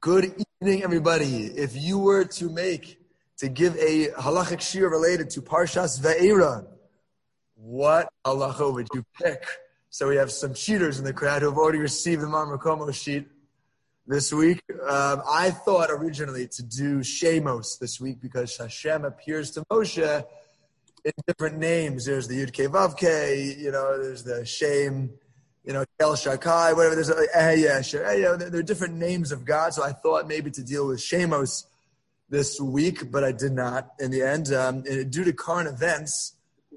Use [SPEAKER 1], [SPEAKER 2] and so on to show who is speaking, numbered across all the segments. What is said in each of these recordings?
[SPEAKER 1] Good evening, everybody. If you were to give a halachic shir related to Parshas Ve'era, what halacha would you pick? So we have some cheaters in the crowd who have already received the Mar Makomo sheet this week. I thought originally to do Shemos this week because Hashem appears to Moshe in different names. There's the Yud Kei Vav Kei, there's the Shem, El Shakai, whatever. There's there are different names of God. So I thought maybe to deal with Shemos this week, but I did not in the end. Due to current events,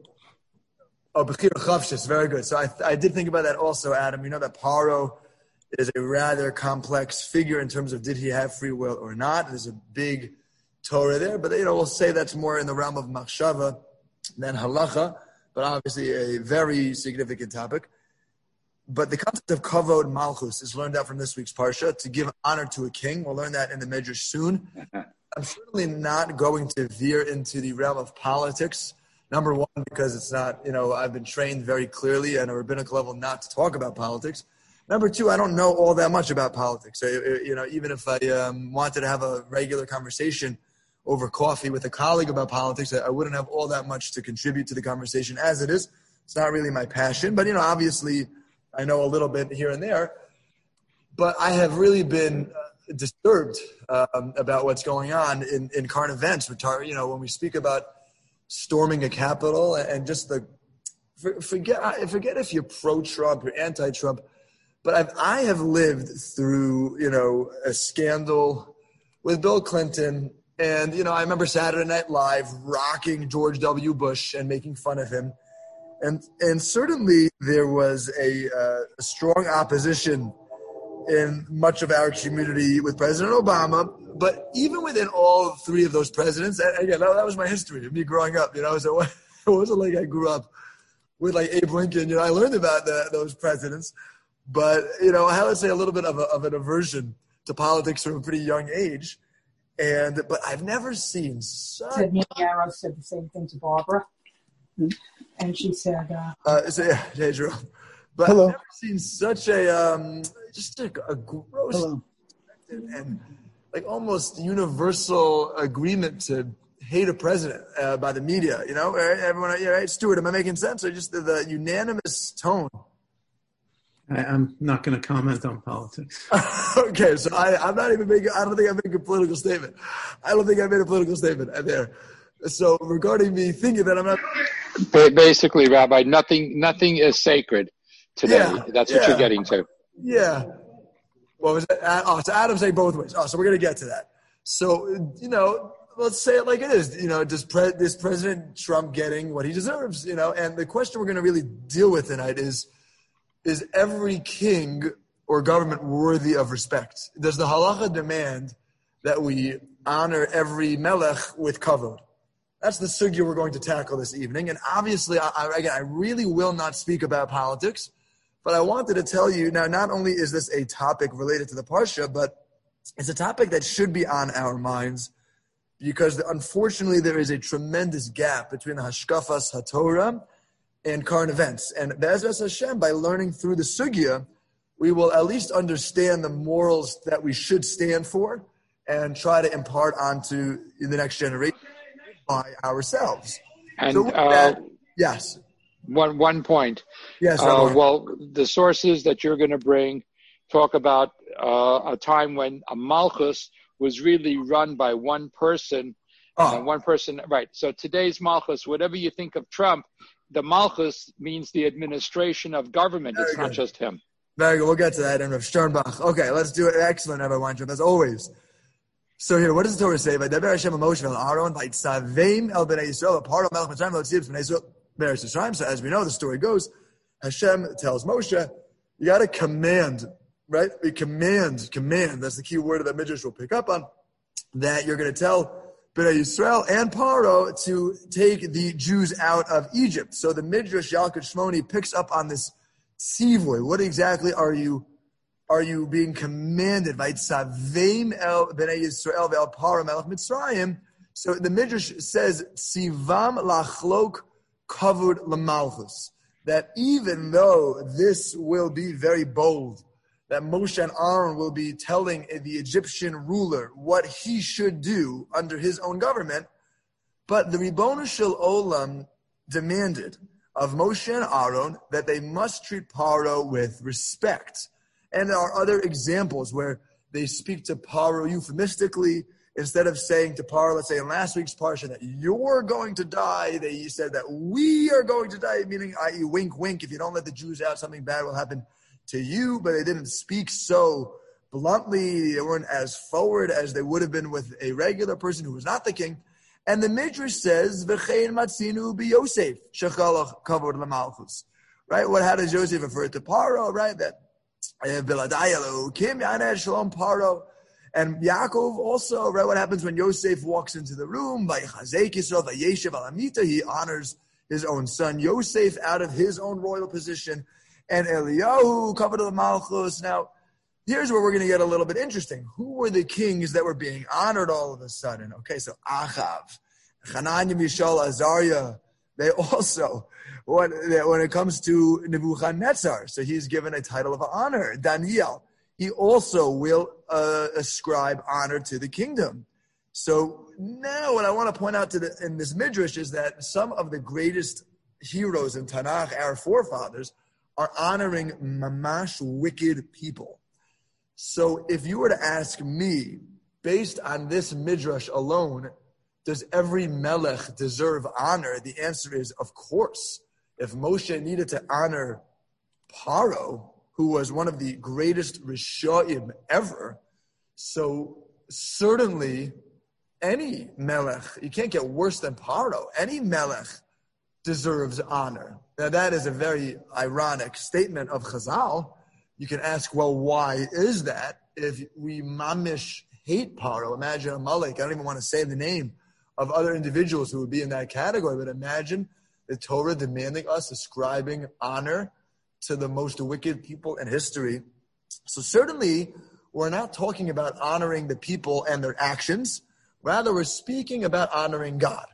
[SPEAKER 1] Bechira Chavshis, very good. So I did think about that also, Adam. You know that Paro is a rather complex figure in terms of did he have free will or not. There's a big Torah there, but we'll say that's more in the realm of Machshava than Halacha, but obviously a very significant topic. But the concept of Kavod Malchus is learned out from this week's Parsha, to give honor to a king. We'll learn that in the Midrash soon. I'm certainly not going to veer into the realm of politics. Number one, because it's not, I've been trained very clearly at a rabbinical level not to talk about politics. Number two, I don't know all that much about politics. Even if I wanted to have a regular conversation over coffee with a colleague about politics, I wouldn't have all that much to contribute to the conversation as it is. It's not really my passion. But, obviously, I know a little bit here and there. But I have really been disturbed about what's going on in current events. When we speak about storming a Capitol and just forget if you're pro-Trump or anti-Trump, but I have lived through, a scandal with Bill Clinton. And, I remember Saturday Night Live rocking George W. Bush and making fun of him. And certainly there was a strong opposition in much of our community with President Obama. But even within all three of those presidents, and again, that was my history of me growing up. So it wasn't like I grew up with like Abe Lincoln. I learned about those presidents. But, I would say a little bit of an aversion to politics from a pretty young age. But I've never seen such...
[SPEAKER 2] Ted Niero said the same thing to Barbara. And she said...
[SPEAKER 1] hey, Jerome. But
[SPEAKER 3] Hello.
[SPEAKER 1] I've never seen such a gross and like almost universal agreement to hate a president by the media. Everyone, right? Stuart, am I making sense? Or just the unanimous tone?
[SPEAKER 3] I'm not going to comment on politics.
[SPEAKER 1] Okay, so I'm not even making. I don't think I'm making a political statement. I don't think I made a political statement there. So regarding me thinking that I'm not.
[SPEAKER 4] Basically, Rabbi, nothing is sacred today.
[SPEAKER 1] Yeah,
[SPEAKER 4] That's what you're getting to.
[SPEAKER 1] Yeah. What was that? Oh, so Adam's saying both ways. Oh, so we're going to get to that. So, let's say it like it is. Does this President Trump getting what he deserves? And the question we're going to really deal with tonight is every king or government worthy of respect? Does the halacha demand that we honor every melech with kavod? That's the sugya we're going to tackle this evening. And obviously, I really will not speak about politics, but I wanted to tell you now, not only is this a topic related to the Parsha, but it's a topic that should be on our minds because unfortunately there is a tremendous gap between the Hashkafas HaTorah and current events. And Be'ezras Hashem, by learning through the sugya, we will at least understand the morals that we should stand for and try to impart onto the next generation by ourselves.
[SPEAKER 4] And
[SPEAKER 1] so yes.
[SPEAKER 4] One point.
[SPEAKER 1] Yes.
[SPEAKER 4] Well, the sources that you're going to bring talk about a time when a malchus was really run by one person. One person, right. So today's malchus, whatever you think of Trump, the malchus means the administration of government. It's not just him.
[SPEAKER 1] Very good. We'll get to that in Rav Sternbach. Okay, let's do it. Excellent, Rabbi Weintraub, as always. So here, what does the Torah say? V'daber Hashem Moshe v'Aaron v'itzaveim el bnei Yisrael v'paro melech Mitzrayim v'otzibs bnei Yisrael b'eretz Yisrael. So as we know, the story goes, Hashem tells Moshe, you got to command, right? We command. That's the key word that Midrash will pick up on, that you're going to tell Bnei Yisrael and Paro to take the Jews out of Egypt. So the Midrash Yalkut Shmoni picks up on this tzivoy. What exactly are you being commanded? Vayitzaveim el Bnei Yisrael ve'el Paro melech Mitzrayim. So the Midrash says tzivam lachlok kavod lamalchus. That even though this will be very bold that Moshe and Aaron will be telling the Egyptian ruler what he should do under his own government. But the Ribbono Shel Olam demanded of Moshe and Aaron that they must treat Paro with respect. And there are other examples where they speak to Paro euphemistically. Instead of saying to Paro, let's say in last week's parsha, that you're going to die, they said that we are going to die, meaning, i.e., wink, wink, if you don't let the Jews out, something bad will happen to you. But they didn't speak so bluntly. They weren't as forward as they would have been with a regular person who was not the king. And the Midrash says, V'chein matzinu b'Yosef, shechalach kavod l'malchus. Right? How does Yosef refer to Paro? Right? That, V'ladai Elokim yaneh shalom Paro. And Yaakov also, right, what happens when Yosef walks into the room, he honors his own son Yosef out of his own royal position. And Eliyahu, covered the Malchus. Now, here's where we're going to get a little bit interesting. Who were the kings that were being honored all of a sudden? Okay, so Achav, Hananiah, Mishael, Azariah, they also, when it comes to Nebuchadnezzar, so he's given a title of honor. Daniel, he also will ascribe honor to the kingdom. So now what I want to point out in this Midrash is that some of the greatest heroes in Tanakh, our forefathers, are honoring mamash wicked people. So if you were to ask me, based on this Midrash alone, does every melech deserve honor? The answer is, of course. If Moshe needed to honor Paro, who was one of the greatest Rishonim ever, so certainly any melech, you can't get worse than Paro, any melech deserves honor. Now that is a very ironic statement of Chazal. You can ask, well, why is that? If we mamish hate Paro, imagine a Amalek, I don't even want to say the name of other individuals who would be in that category, but imagine the Torah demanding us, ascribing honor to the most wicked people in history. So certainly, we're not talking about honoring the people and their actions. Rather, we're speaking about honoring God.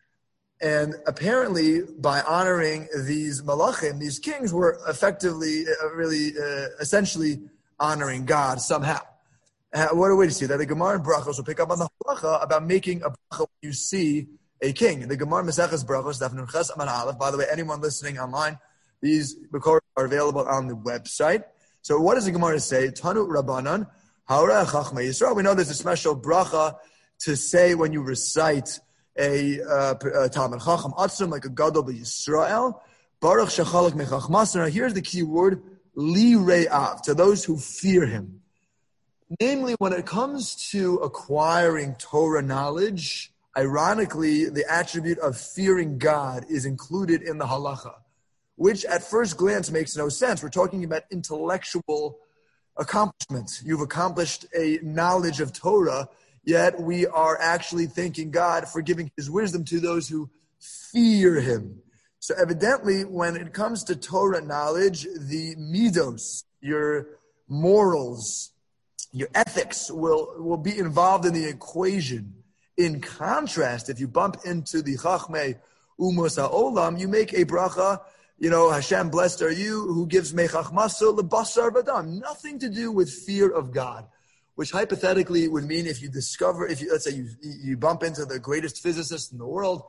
[SPEAKER 1] And apparently, by honoring these malachim, these kings, were effectively, essentially honoring God somehow. What a way to see that. The Gemara in Brachos will pick up on the halacha about making a bracha when you see a king. The Gemara Maseches Brachos, Daf Nun Ches Amud Aleph. By the way, anyone listening online, these recordings are available on the website. So what does the Gemara say? Tanu Rabbanan, Haoreh Chachmei Yisrael. We know there's a special bracha to say when you recite a Talmid Chacham Atzum, like a Gadol B'Yisrael. Baruch Shechalak Mechachmas. Now here's the key word, Li Re'av, to those who fear him. Namely, when it comes to acquiring Torah knowledge, ironically, the attribute of fearing God is included in the halacha, which at first glance makes no sense. We're talking about intellectual accomplishments. You've accomplished a knowledge of Torah, yet we are actually thanking God for giving his wisdom to those who fear him. So evidently, when it comes to Torah knowledge, the midos, your morals, your ethics will be involved in the equation. In contrast, if you bump into the Chachmei Umos HaOlam, you make a bracha, Hashem, blessed are you, who gives mechachmaso lebasar v'dam. Nothing to do with fear of God, which hypothetically would mean if you let's say you bump into the greatest physicist in the world,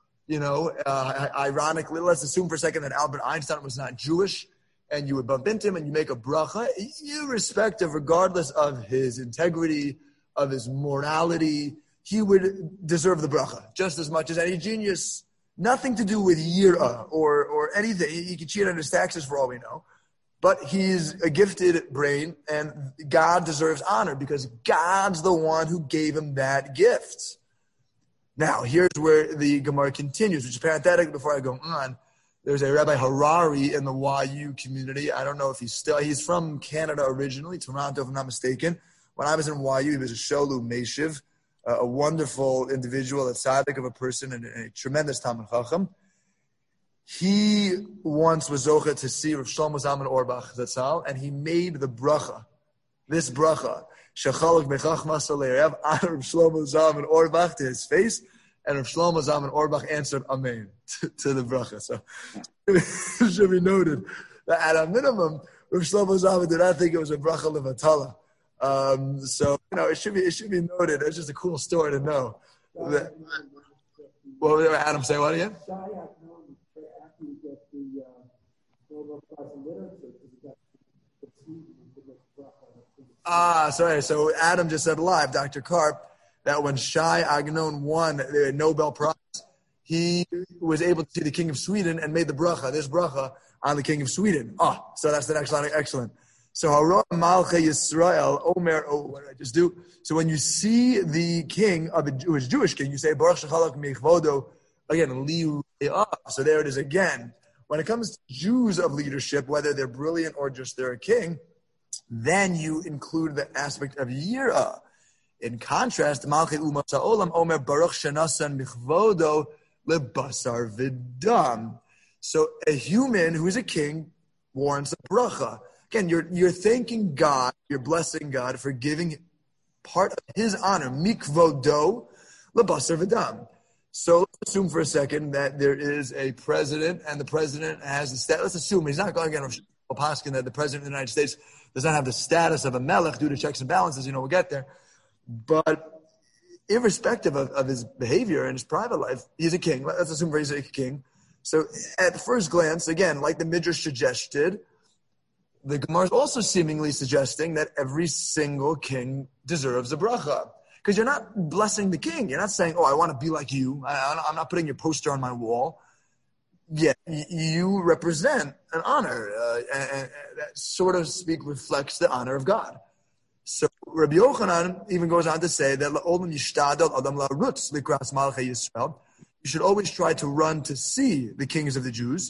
[SPEAKER 1] ironically, let's assume for a second that Albert Einstein was not Jewish, and you would bump into him and you make a bracha, irrespective, regardless of his integrity, of his morality, he would deserve the bracha just as much as any genius. Nothing to do with yirah or anything. He could cheat on his taxes for all we know. But he's a gifted brain, and God deserves honor because God's the one who gave him that gift. Now, here's where the Gemara continues, which is parenthetic before I go on. There's a Rabbi Harari in the YU community. I don't know if he's from Canada originally, Toronto, if I'm not mistaken. When I was in YU, he was a Sholu Meshiv, a wonderful individual, a tzaddik of a person, and a tremendous Talmid Chacham. He once was zocheh to see Rav Shlomo Zalman Auerbach Zatzal, and he made the bracha, this bracha, Shechalak Mechachmas Alerev, honor Rav Shlomo Zalman Auerbach to his face, and Rav Shlomo Zalman Auerbach answered Amen to the bracha. So it should be noted that at a minimum, Rav Shlomo Zalman did not think it was a bracha levatala. So it should be noted. It's just a cool story to know. What did Adam say? What again? Sorry. So Adam just said live, Dr. Karp, that when Shai Agnon won the Nobel Prize, he was able to see the King of Sweden and made this bracha on the King of Sweden. So that's the next line. Excellent. So Hara Malchei Yisrael Omer. What did I just do? So when you see the king of a Jewish king, you say Baruch Shechalak Michvodo. Again, Li. So there it is again. When it comes to Jews of leadership, whether they're brilliant or just they're a king, then you include the aspect of Yirah. In contrast, Malchei Umas Ha'olam Omer Baruch Shenasan Michvodo LeBasar V'Dam. So a human who is a king warrants a bracha. Again, you're thanking God, you're blessing God for giving part of His honor, mikvodo lebasar v'dam. So let's assume for a second that there is a president, and the president has the status. Let's assume he's not going against Paskin that the president of the United States does not have the status of a melech due to checks and balances. We'll get there. But irrespective of his behavior and his private life, he's a king. Let's assume he's a king. So at first glance, again, like the Midrash suggested, the Gemara is also seemingly suggesting that every single king deserves a bracha. Because you're not blessing the king. You're not saying, I want to be like you. I'm not putting your poster on my wall. Yet you represent an honor. And that sort of reflects the honor of God. So Rabbi Yochanan even goes on to say that you should always try to run to see the kings of the Jews.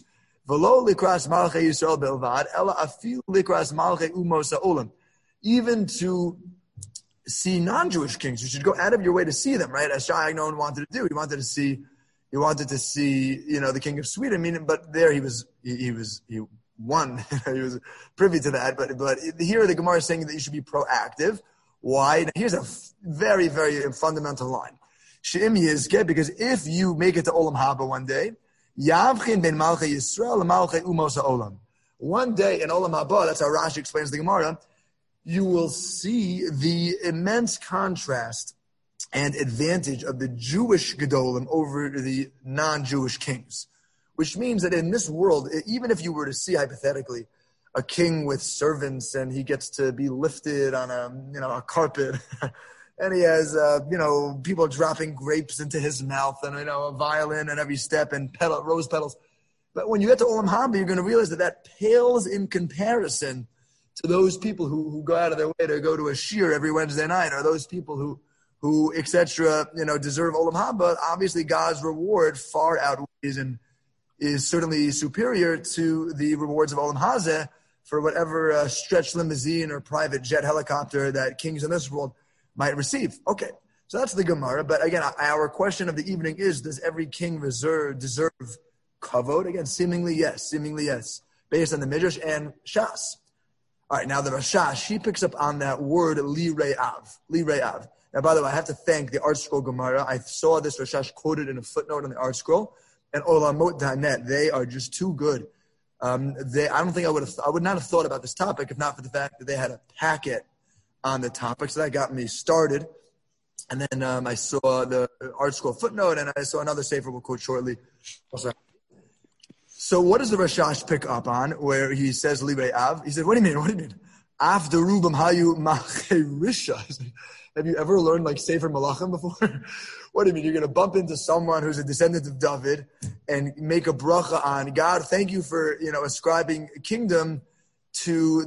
[SPEAKER 1] Even to see non-Jewish kings, you should go out of your way to see them, right? As Shai Agnon wanted to do. He wanted to see, the king of Sweden. But there he won. He was privy to that. But here the Gemara is saying that you should be proactive. Why? Now, here's a very, very fundamental line. She'im yizkeh, because if you make it to Olam Haba one day, Yavchin ben Malchei Yisrael Malchei Umos HaOlam. One day in Olam Haba, that's how Rashi explains the Gemara, you will see the immense contrast and advantage of the Jewish Gedolim over the non-Jewish kings. Which means that in this world, even if you were to see hypothetically a king with servants and he gets to be lifted on a carpet, and he has, people dropping grapes into his mouth and, a violin at every step and rose petals. But when you get to Olam Haba, you're going to realize that pales in comparison to those people who go out of their way to go to a shir every Wednesday night, or those people who etc., deserve Olam Haba. Obviously, God's reward far outweighs and is certainly superior to the rewards of Olam Hazeh for whatever stretch limousine or private jet helicopter that kings in this world might receive. Okay, so that's the Gemara. But again, our question of the evening is, does every king deserve kavod? Again, seemingly yes, based on the Midrash and Shas. All right, now the Rashash, she picks up on that word li re'av. Now, by the way, I have to thank the Art Scroll Gemara. I saw this Rashash quoted in a footnote on the Art Scroll, and Olamot.net. They are just too good. I don't think I would not have thought about this topic if not for the fact that they had a packet on the topic. So that got me started. And then I saw the Art Scroll footnote, and I saw another sefer we'll quote shortly. So what does the Rashash pick up on where he says Librei Av? He said, what do you mean? After Rubam Hayu Mache Risha. Have you ever learned Sefer Malachim before? What do you mean? You're going to bump into someone who's a descendant of David and make a bracha on God. Thank you for, ascribing kingdom to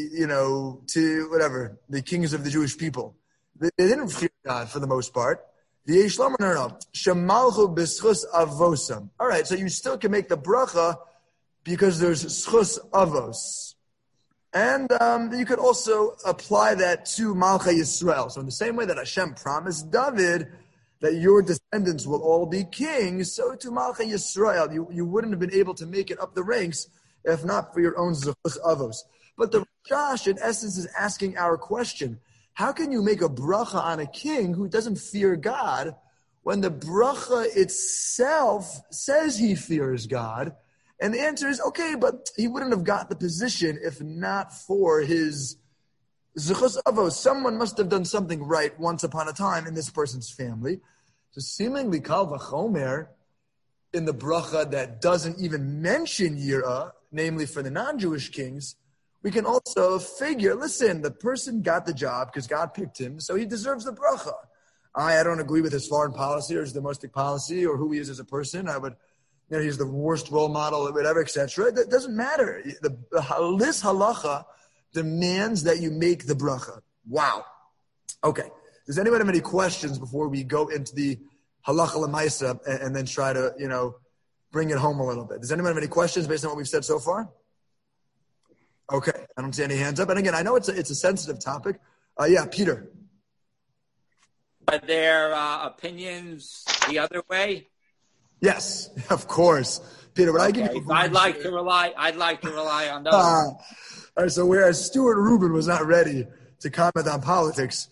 [SPEAKER 1] the kings of the Jewish people. They didn't fear God for the most part. The Yeshlam, no. Shemalchu b'schus avosam. All right, so you still can make the bracha because there's schus avos. And you could also apply that to Malchei Yisrael. So in the same way that Hashem promised David that your descendants will all be kings, so to Malchei Yisrael, you wouldn't have been able to make it up the ranks if not for your own zechus avos. But the Rashash, in essence, is asking our question: how can you make a bracha on a king who doesn't fear God when the bracha itself says he fears God? And the answer is, okay, but he wouldn't have got the position if not for his Zechus Avos. Someone must have done something right once upon a time in this person's family. So seemingly Kal Vachomer, in the bracha that doesn't even mention Yirah, namely for the non-Jewish kings, we can also figure, listen, the person got the job because God picked him, so he deserves the bracha. I don't agree with his foreign policy or his domestic policy or who he is as a person. He's the worst role model, whatever, etc. That doesn't matter. This halacha demands that you make the bracha. Wow. Okay. Does anyone have any questions before we go into the halacha l'maisa and then try to, bring it home a little bit? Does anyone have any questions based on what we've said so far? Okay. I don't see any hands up. And again, I know it's a sensitive topic. Yeah, Peter.
[SPEAKER 5] Are there opinions the other way?
[SPEAKER 1] Yes, of course, Peter. But
[SPEAKER 5] okay. I'd like to rely on those.
[SPEAKER 1] All right. So whereas Stuart Rubin was not ready to comment on politics,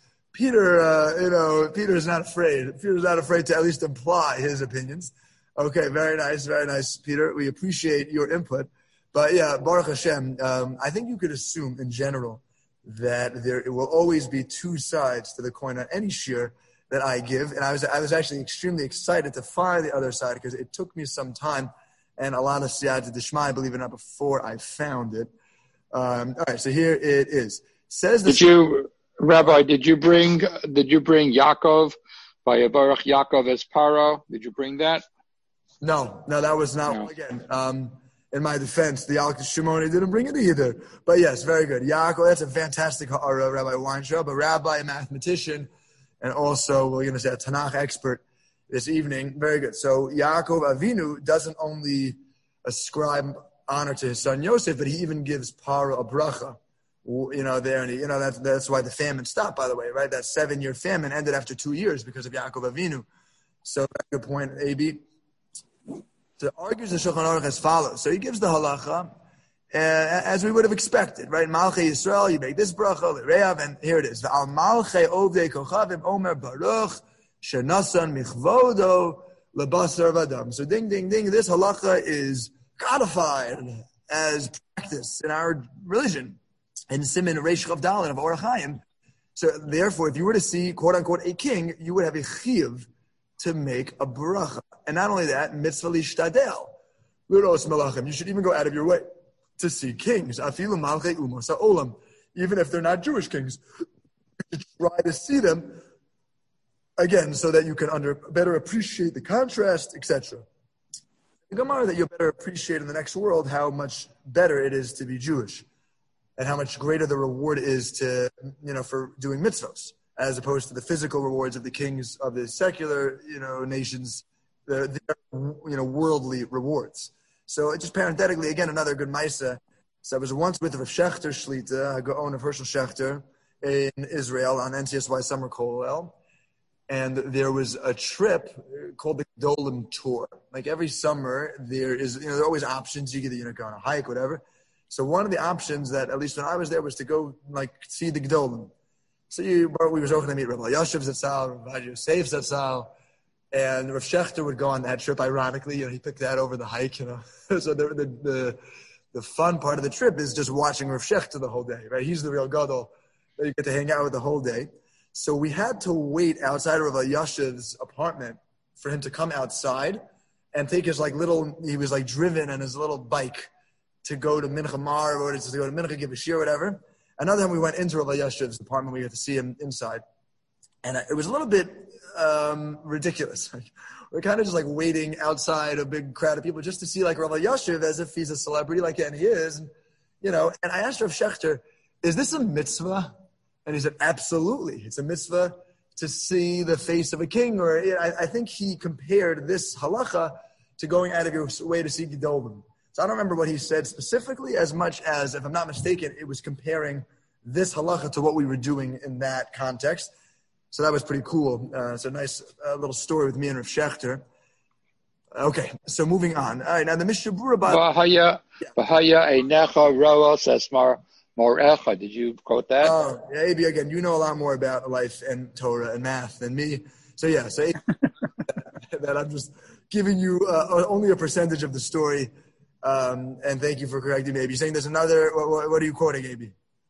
[SPEAKER 1] Peter, Peter's not afraid. Peter's not afraid to at least imply his opinions. Okay, very nice, Peter. We appreciate your input. But yeah, Baruch Hashem, I think you could assume in general that there will always be two sides to the coin on any shir that I give. And I was actually extremely excited to find the other side because it took me some time and a lot of siyata d'shmai, believe it or not, before I found it. All right, so here it is. Says
[SPEAKER 4] Rabbi, did you bring Yaakov by Baruch Yaakov as Paro? Did you bring that?
[SPEAKER 1] No, that was not. No. Again, in my defense, the Al Shimoni didn't bring it either. But yes, very good. Yaakov, that's a fantastic Rabbi Weintraub, a rabbi, a mathematician, and also, we're going to say a Tanakh expert this evening. Very good. So Yaakov Avinu doesn't only ascribe honor to his son Yosef, but he even gives Paro a bracha. There, and that's why the famine stopped, by the way, right? That 7-year famine ended after 2 years because of Yaakov Avinu. So, good point, AB. So, argues the Shulchan Aruch as follows. So, he gives the halacha as we would have expected, right? Malchei Yisrael, you make this bracha, Re'av, and here it is. Al Malchei Ovdei Kochavim Omer Baruch Shenasan Michvodo Lebasar Vadam. So, ding, ding, ding. This halacha is codified as practice in our religion. And Siman Reish Chav Daled of Orach Chaim. So therefore, if you were to see, quote unquote, a king, you would have a chiyuv to make a bracha. And not only that, mitzvah lishtadel. L'ros malachim. You should even go out of your way to see kings. Afilu malchei umos ha'olam. Even if they're not Jewish kings. You should try to see them, again, so that you can better appreciate the contrast, etc. The Gemara that you'll better appreciate in the next world how much better it is to be Jewish. And how much greater the reward is for doing mitzvos, as opposed to the physical rewards of the kings of the secular, nations, their worldly rewards. So just parenthetically, again, another good maisa. So I was once with Rav Shechter Shlita, Gaon of Hershel Shechter in Israel on NCSY Summer Kollel. And there was a trip called the Gedolim Tour. Like every summer, there are always options. You can go on a hike, whatever. So one of the options that, at least when I was there, was to go see the Gedolim. So we were going to meet Rabbi Yashiv Zatzal, Rabbi Yosef Zatzal, and Rav Shechter would go on that trip. Ironically, he picked that over the hike. So the fun part of the trip is just watching Rav Shechter the whole day, right? He's the real gadol that you get to hang out with the whole day. So we had to wait outside of Rabbi Yashiv's apartment for him to come outside and take his he was driven on his little bike to go to Mincha Mar, or to go to Mincha, give a shir, whatever. Another time we went into Rabbi Yashiv's apartment, we got to see him inside. And it was a little bit ridiculous. We're kind of just waiting outside a big crowd of people just to see Rabbi Yashiv as if he's a celebrity, and he is. And I asked Rav Shechter, is this a mitzvah? And he said, absolutely. It's a mitzvah to see the face of a king. Or I think he compared this halacha to going out of your way to see Gedolim. So I don't remember what he said specifically as much as, if I'm not mistaken, it was comparing this halacha to what we were doing in that context. So that was pretty cool. It's a nice little story with me and Rav Shechter. Okay, so moving on. All right, now the Mishnah Berurah about...
[SPEAKER 4] V'haya einecha roas es morecha. Did you quote that?
[SPEAKER 1] Oh, yeah, AB, again, you know a lot more about life and Torah and math than me. So yeah, that I'm just giving you only a percentage of the story. And thank you for correcting me, Abi. You're saying there's another, what are you quoting, Abi?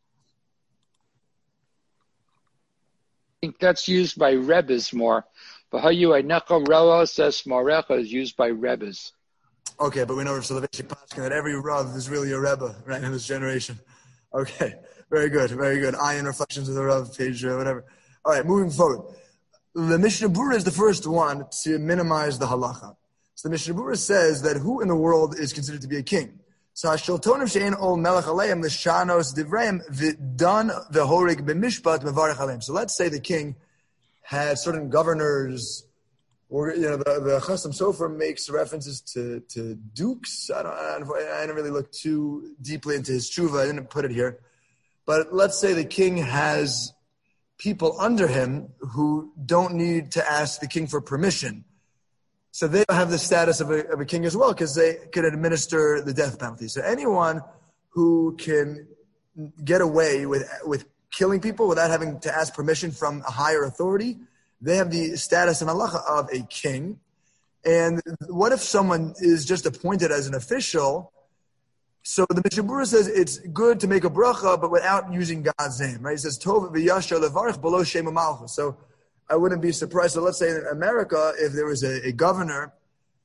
[SPEAKER 4] I think that's used by Rebbes more. V'hayu einecha roa says Morecha is used by Rebbes.
[SPEAKER 1] Okay, but we know Rav Soloveitchik Paskin that every Rav is really a Rebbe, right, in this generation. Okay, very good, very good. Ayin Reflections of the Rav, page whatever. All right, moving forward. The Mishnah Berurah is the first one to minimize the halacha. So the Mishnah Berurah says that who in the world is considered to be a king? So Hashiltonim she'en ol melech aleim l'shanos divreim v'dan v'horig b'mishpat mevarech aleim. So let's say the king had certain governors, or the Chasam Sofer makes references to dukes. I didn't really look too deeply into his tshuva. I didn't put it here, but let's say the king has people under him who don't need to ask the king for permission. So they have the status of a king as well, because they can administer the death penalty. So anyone who can get away with killing people without having to ask permission from a higher authority, they have the status in halacha of a king. And what if someone is just appointed as an official? So the Mishnah Berurah says it's good to make a bracha, but without using God's name, right? It says, Tov v'yasher levarich below shem malchus. So I wouldn't be surprised. So let's say in America, if there was a governor,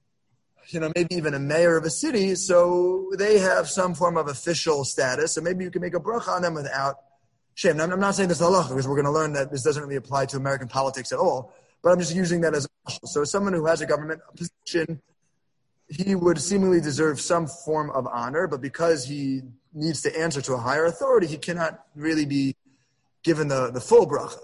[SPEAKER 1] maybe even a mayor of a city, so they have some form of official status. So maybe you can make a bracha on them without Shem. I'm not saying this is halacha, because we're going to learn that this doesn't really apply to American politics at all, but I'm just using that as a mashal. So someone who has a government position, he would seemingly deserve some form of honor, but because he needs to answer to a higher authority, he cannot really be given the full bracha.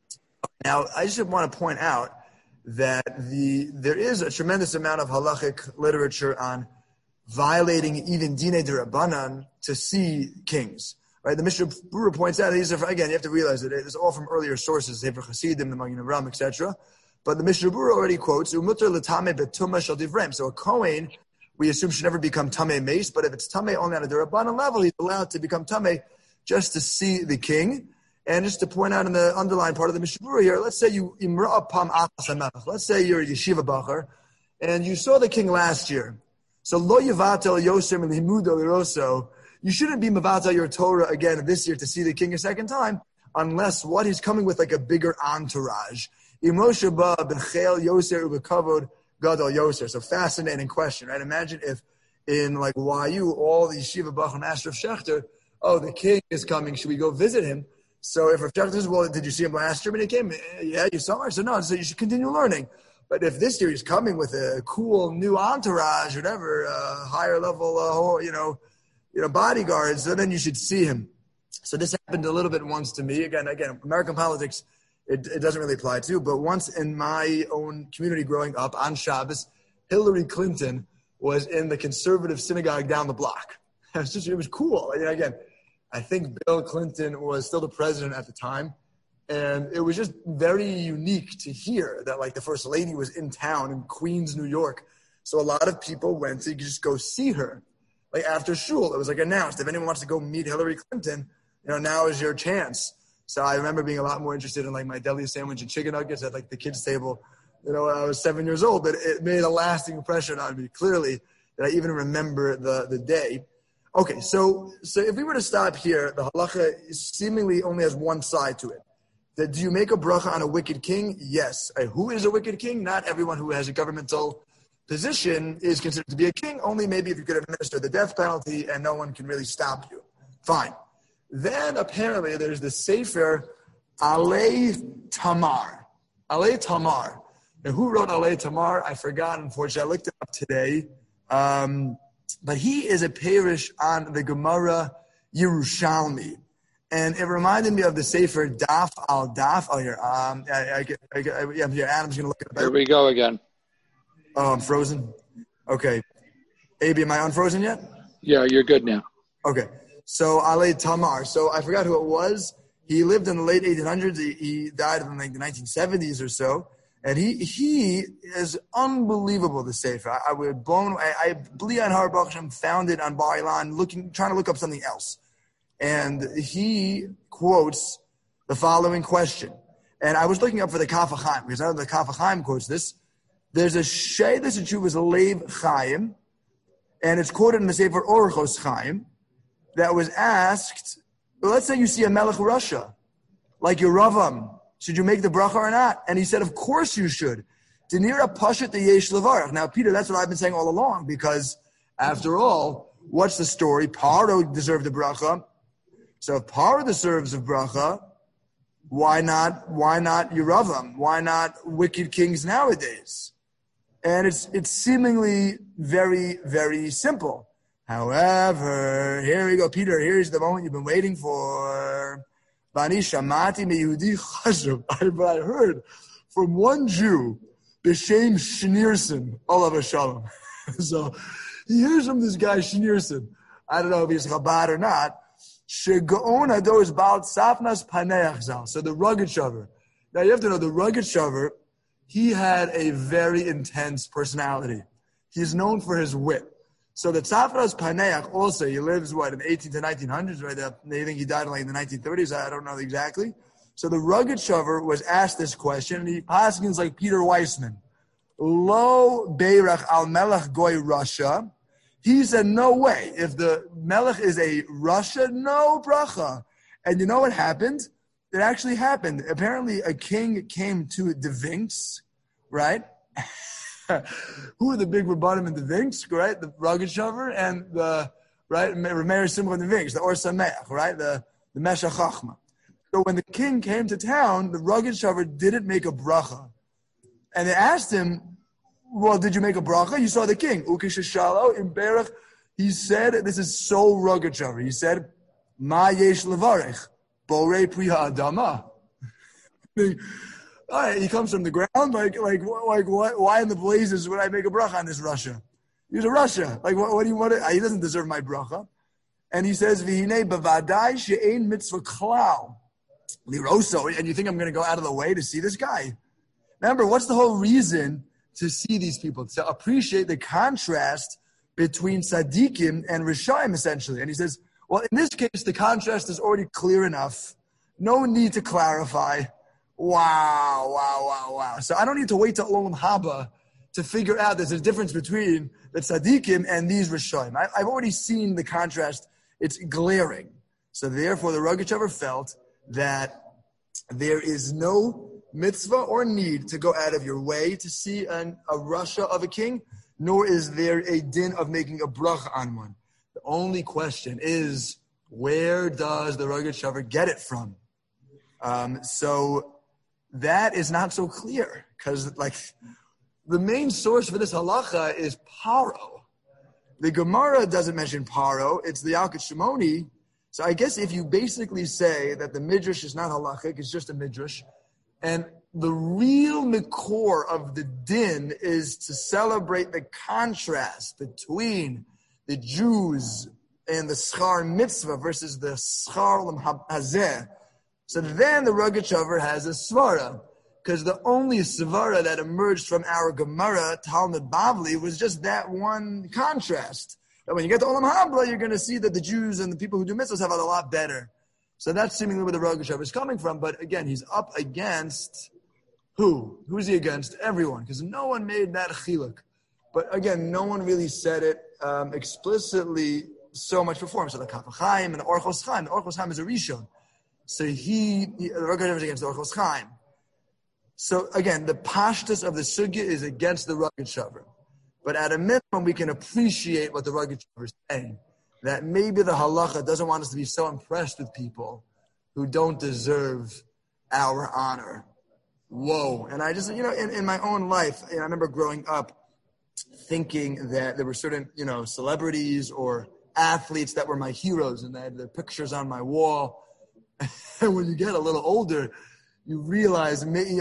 [SPEAKER 1] Now, I just want to point out that there is a tremendous amount of halachic literature on violating even dinei d'Rabbanan to see kings. Right, the Mishnah Berurah points out, these are, again, you have to realize that it's all from earlier sources, Sefer Chasidim, the Magen Avraham, etc. But the Mishnah Berurah already quotes, "Umutar l'tamei betumah shel divrem." So a kohen, we assume, should never become tamei mace, but if it's tamei only on a d'Rabbanan level, he's allowed to become tamei just to see the king. And just to point out in the underlying part of the Mishnah Berurah here, let's say you imra pam atas. Let's say you're a yeshiva bacher, and you saw the king last year. So lo yivatel yosem limudo liroso. You shouldn't be mevatel your Torah again this year to see the king a second time, unless what he's coming with like a bigger entourage. Imoshe ba b'chel yoser ubekavod gadol yoser. So fascinating question, right? Imagine if in like YU all the yeshiva bacher master of Shechter, the king is coming. Should we go visit him? So if Rav Shechter says, well, did you see him last year when he came? Yeah, you saw him. I said, no, so you should continue learning. But if this year he's coming with a cool new entourage, whatever, higher level, bodyguards, so then you should see him. So this happened a little bit once to me. Again, American politics, it doesn't really apply to, but once in my own community growing up on Shabbos, Hillary Clinton was in the conservative synagogue down the block. It was cool. Again, I think Bill Clinton was still the president at the time. And it was just very unique to hear that like the first lady was in town in Queens, New York. So a lot of people went to just go see her. Like after shul, it was like announced, if anyone wants to go meet Hillary Clinton, now is your chance. So I remember being a lot more interested in like my deli sandwich and chicken nuggets at like the kids' table, when I was 7 years old, but it made a lasting impression on me clearly that I even remember the day. Okay, so if we were to stop here, the halacha seemingly only has one side to it. That do you make a bracha on a wicked king? Yes. Who is a wicked king? Not everyone who has a governmental position is considered to be a king, only maybe if you could administer the death penalty and no one can really stop you. Fine. Then apparently there's the Sefer Alei Tamar. Alei Tamar. Now who wrote Alei Tamar? I forgot, unfortunately. I looked it up today. But he is a parish on the Gemara Yerushalmi. And it reminded me of the Sefer Daf al Daf. Oh, here. I'm here. Adam's going to look at it.
[SPEAKER 4] Here we go again.
[SPEAKER 1] Oh, I'm frozen? Okay. Abi, am I unfrozen yet?
[SPEAKER 4] Yeah, you're good now. Okay.
[SPEAKER 1] So, Alei Tamar. So, I forgot who it was. He lived in the late 1800s. He died in like the 1970s or so. And he is unbelievable, the Sefer. I believe on Har Baruch Hashem found it on Bar Ilan, trying to look up something else. And he quotes the following question. And I was looking up for the Kaf HaChaim, because I know the Kaf HaChaim quotes this. There's a Sheilas Teshuvas Lev Chaim, and it's quoted in the Sefer Orchos Chaim, that was asked, well, let's say you see a Melech Russia, like your Ravam, should you make the bracha or not? And he said, of course you should. Denira Pashat the Yesh Levarach. Now, Peter, that's what I've been saying all along, because after all, what's the story? Paro deserved the bracha. So if Paro deserves a bracha, why not Yeravam? Why not wicked kings nowadays? And it's seemingly very, very simple. However, here we go, Peter. Here's the moment you've been waiting for. Bani Shamati me Yehudi Chashuv. I heard from one Jew, B'Shem Schneerson, Olav Shalom. So he hears from this guy Schneerson. I don't know if he's Chabad or not. Shegaon Ado is Baal Tzafnas Paneach Zal. So the rugged shover. Now you have to know the rugged shover, he had a very intense personality. He's known for his wit. So the Tzafnas Paneach also, he lives, in the 18 to 1900s, right? They think he died in the 1930s. I don't know exactly. So the rugged shover was asked this question, and he paskins like Peter Weissman. Lo Beirach al Melech Goy Russia. He said, no way. If the Melech is a Russia, no bracha. And you know what happened? It actually happened. Apparently a king came to the Vinks, right? Who are the big Rabbanim in the Vinks, right? The rugged shover and the, right, Rameir Simcha in the Vinks, the Or Sameach, right? The Meshach Chachma. So when the king came to town, the rugged shover didn't make a bracha. And they asked him, well, did you make a bracha? You saw the king. Ukishashalo in Berach. He said, this is so rugged shover. He said, Ma yesh levarech, borei priha adama. All right, he comes from the ground. Like what? Why in the blazes would I make a bracha on this Russia? He's a Russia. Like, what do you want? He doesn't deserve my bracha. And he says, V'hinei b'vadai she'ein mitzvah klal liroso. And you think I'm going to go out of the way to see this guy? Remember, what's the whole reason to see these people? To appreciate the contrast between tzaddikim and rishaim, essentially. And he says, well, in this case, the contrast is already clear enough. No need to clarify. Wow. So I don't need to wait till Olam Haba to figure out there's a difference between the tzaddikim and these rishaim. I've already seen the contrast. It's glaring. So therefore, the rugged shover felt that there is no mitzvah or need to go out of your way to see a Russia of a king, nor is there a din of making a bracha on one. The only question is, where does the rugged shover get it from? So that is not so clear, because the main source for this halacha is Paro. The Gemara doesn't mention Paro, it's the Yalkut Shimoni. So I guess if you basically say that the midrash is not halachic, it's just a midrash, and the real makor of the din is to celebrate the contrast between the Jews and the schar mitzvah versus the schar olam hazeh. So then the rugged shover has a svara, because the only svara that emerged from our Gemara, Talmud Bavli, was just that one contrast. That when you get to Olam Haba, you're going to see that the Jews and the people who do mitzvahs have it a lot better. So that's seemingly where the rugged shover is coming from. But again, he's up against who? Who's he against? Everyone, because no one made that chiluk. But again, no one really said it explicitly so much before him. So the Kaf Chaim and the Orchos Chaim. The Orchos Chaim is a Rishon. So the rugged shover is against the Orchos Chaim. So again, the pashtus of the sugya is against the rugged shover. But at a minimum, we can appreciate what the rugged shover is saying. That maybe the halacha doesn't want us to be so impressed with people who don't deserve our honor. Whoa. And I just, in my own life, I remember growing up thinking that there were certain, celebrities or athletes that were my heroes and they had their pictures on my wall. And when you get a little older, you realize,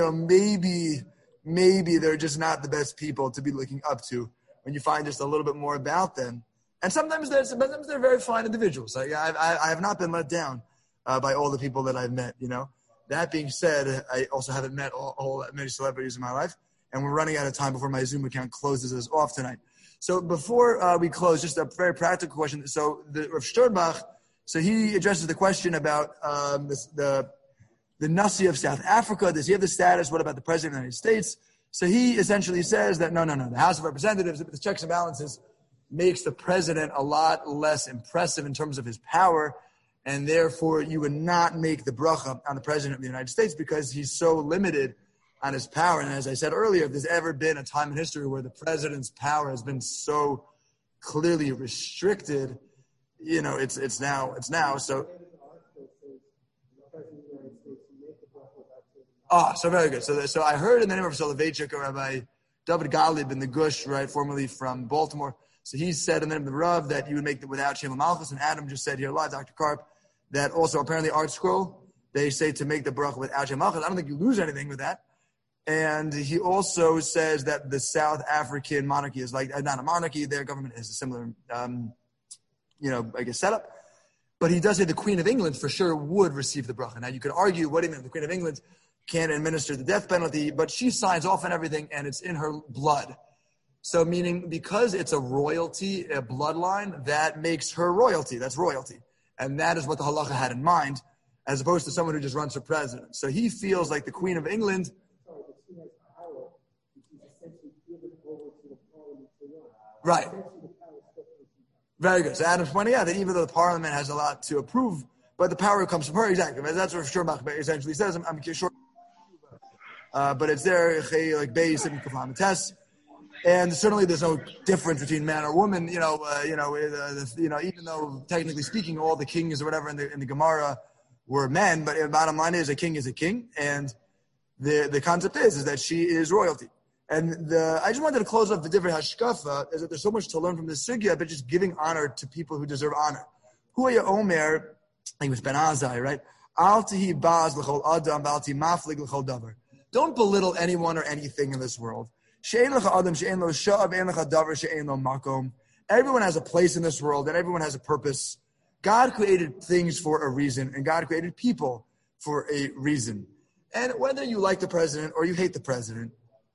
[SPEAKER 1] maybe they're just not the best people to be looking up to when you find just a little bit more about them. And sometimes they're very fine individuals. I have not been let down by all the people that I've met, That being said, I also haven't met many celebrities in my life, and we're running out of time before my Zoom account closes us off tonight. So before we close, just a very practical question. So the Rav Sternbach, so he addresses the question about the Nasi of South Africa. Does he have the status? What about the President of the United States? So he essentially says that no. The House of Representatives, the checks and balances, makes the president a lot less impressive in terms of his power, and therefore you would not make the bracha on the president of the United States because he's so limited on his power. And as I said earlier, if there's ever been a time in history where the president's power has been so clearly restricted, it's now. So, so very good. So I heard in the name of Soloveitchik, Rabbi David Galib in the Gush, right, formerly from Baltimore. So he said in the name of the Rav that you would make it without Shem Malchus, and Adam just said here live, Dr. Karp, that also apparently Art Scroll, they say to make the bracha without Shem Malchus. I don't think you lose anything with that. And he also says that the South African monarchy is like, not a monarchy, their government is a similar, setup. But he does say the Queen of England for sure would receive the bracha. Now you could argue, what do you mean the Queen of England can't administer the death penalty, but she signs off on everything and it's in her blood. So meaning because it's a royalty, a bloodline, that makes her royalty. That's royalty. And that is what the halacha had in mind, as opposed to someone who just runs for president. So he feels like the Queen of England. Right. Very good. So Adam's pointing out that even though the parliament has a lot to approve, but the power comes from her. Exactly. That's what Schurbach essentially says. I'm sure. But it's there, like base and kafam. And certainly there's no difference between man or woman, even though technically speaking, all the kings or whatever in the Gemara were men, but the bottom line is a king, and the concept is that she is royalty. And I just wanted to close off the different hashkafa, is that there's so much to learn from this sugya, but just giving honor to people who deserve honor. Huaya Omer, I think it was Ben Azai, right? Al tihi baz l'chol adam, bal ti maflig l'chol davar. Don't belittle anyone or anything in this world. Everyone has a place in this world, and everyone has a purpose. God created things for a reason, and God created people for a reason. And whether you like the president or you hate the president,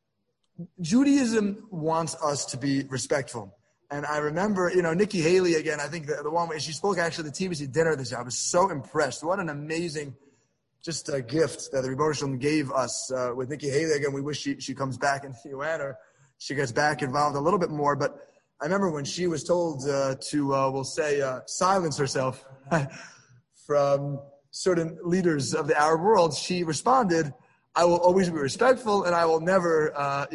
[SPEAKER 1] Judaism wants us to be respectful. And I remember, Nikki Haley again, I think the one way she spoke actually at the TBC dinner this year. I was so impressed. What an amazing just a gift that the Rebbeinu Shalom gave us with Nikki Haley. Again, we wish she comes back in the UN or she gets back involved a little bit more. But I remember when she was told to silence herself from certain leaders of the Arab world, she responded, I will always be respectful and I will never,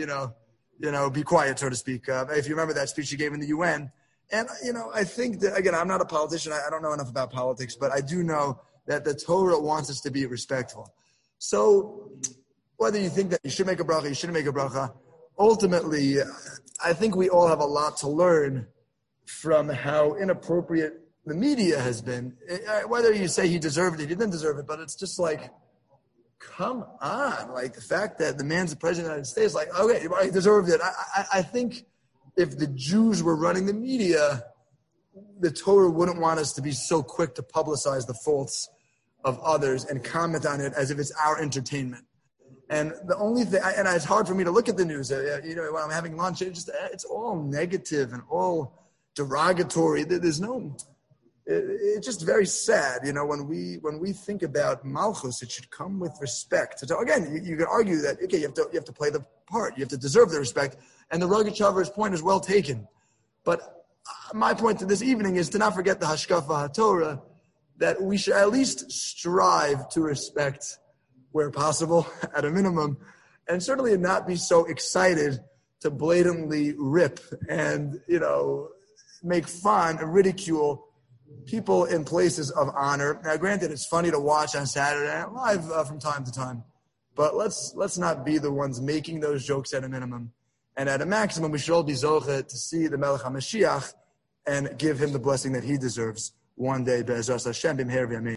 [SPEAKER 1] be quiet, so to speak. If you remember that speech she gave in the UN. And, I think that, again, I'm not a politician. I don't know enough about politics, but I do know that the Torah wants us to be respectful. So whether you think that you should make a bracha, you shouldn't make a bracha, ultimately, I think we all have a lot to learn from how inappropriate the media has been. Whether you say he deserved it, he didn't deserve it, but it's just like, come on. Like the fact that the man's the president of the United States, like, okay, he deserved it. I think if the Jews were running the media, the Torah wouldn't want us to be so quick to publicize the faults of others and comment on it as if it's our entertainment. And the only thing, and it's hard for me to look at the news, when I'm having lunch, it's all negative and all derogatory. There's no, it's just very sad. When we think about Malchus, it should come with respect. So again, you could argue that, okay, you have to play the part. You have to deserve the respect. And the Rogachover's point is well taken. But my point to this evening is to not forget the Hashkafa HaTorah, that we should at least strive to respect where possible, at a minimum, and certainly not be so excited to blatantly rip and, make fun and ridicule people in places of honor. Now, granted, it's funny to watch on Saturday Night Live from time to time, but let's not be the ones making those jokes at a minimum. And at a maximum, we should all be zoche to see the Melech HaMashiach and give him the blessing that he deserves one day. Be'ezras Hashem b'mher v'yamein.